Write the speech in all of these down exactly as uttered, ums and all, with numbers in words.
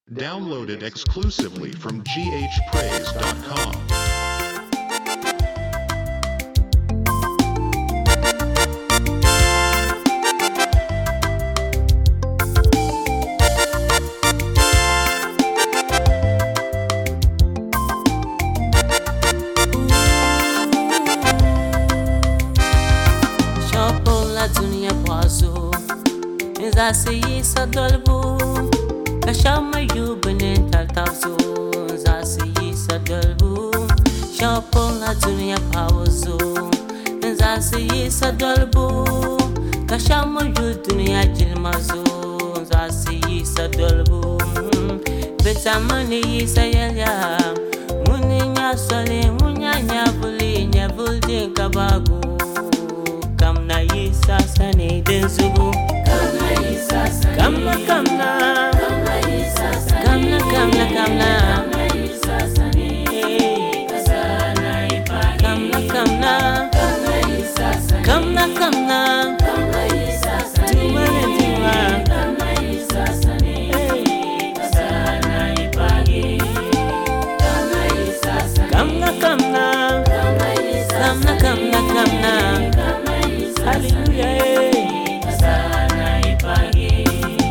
Downloaded exclusively from g h praise dot com. Dunia paso za si sa dalbu kashama yubanen taltafso za si sa dalbu shapo la dunia paso za si sa dalbu kashama yu dunia jilmazo za si sa dalbu betamani sa yaya muninya sale munyanya buli nya bulde kabagu Kamna yisa sani denzugu Kamna yisa sani Kamna kamna Kamna yisa sani Kamna kamna kamna Kamna yisa sani Kasana ipagi Kamna kamna Kamna yisa sani Kamna kamna Kamna yisa sani Tumane tima Kamna yisa sani Kasana ipagi Kamna yisa sani Kamna kamna Kamna yisa sani Kamna kamna kamna Hallelujah, Kasana ipagi.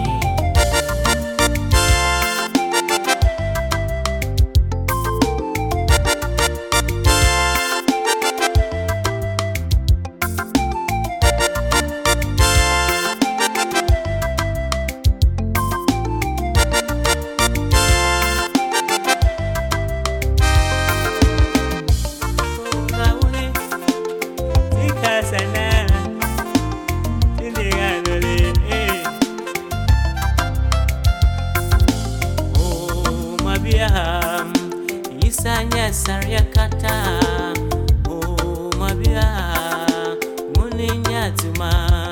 Isanya sarya kata oh mabia muninya tuma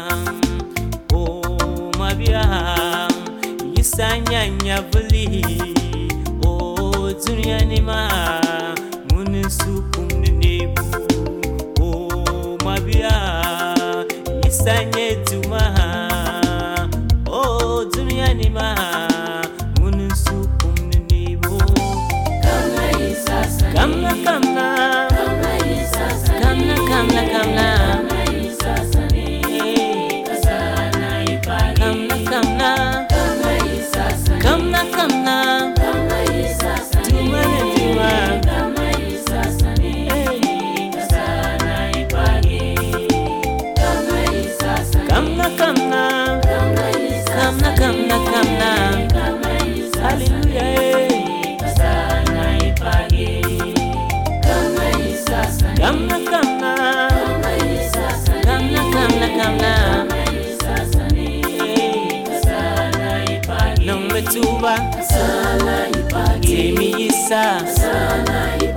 oh mabia isanya nyavuli oh dunia nima munisukum nebu oh mabia isanya tuma oh dunia nima Kamna kamna Kamna yisa sani Kamna kamna kamna Kamna yisa sani Kasana ipagi Kamna kamna Kamna yisa sani Kamna kamna Kamna yisa sani Tumane tima Kamna yisa sani Kasana ipagi Kamna yisa sani Kamna kamna Kamna yisa sani Kamna kamna kamna Kamna yisa sani Hallelujah Kamna kamna Kamna yisa sani Kamna kamna kamna Kamna yisa sani Kasana ipagi Nang metuba Kasana ipagi Timi yisa Kasana ipagi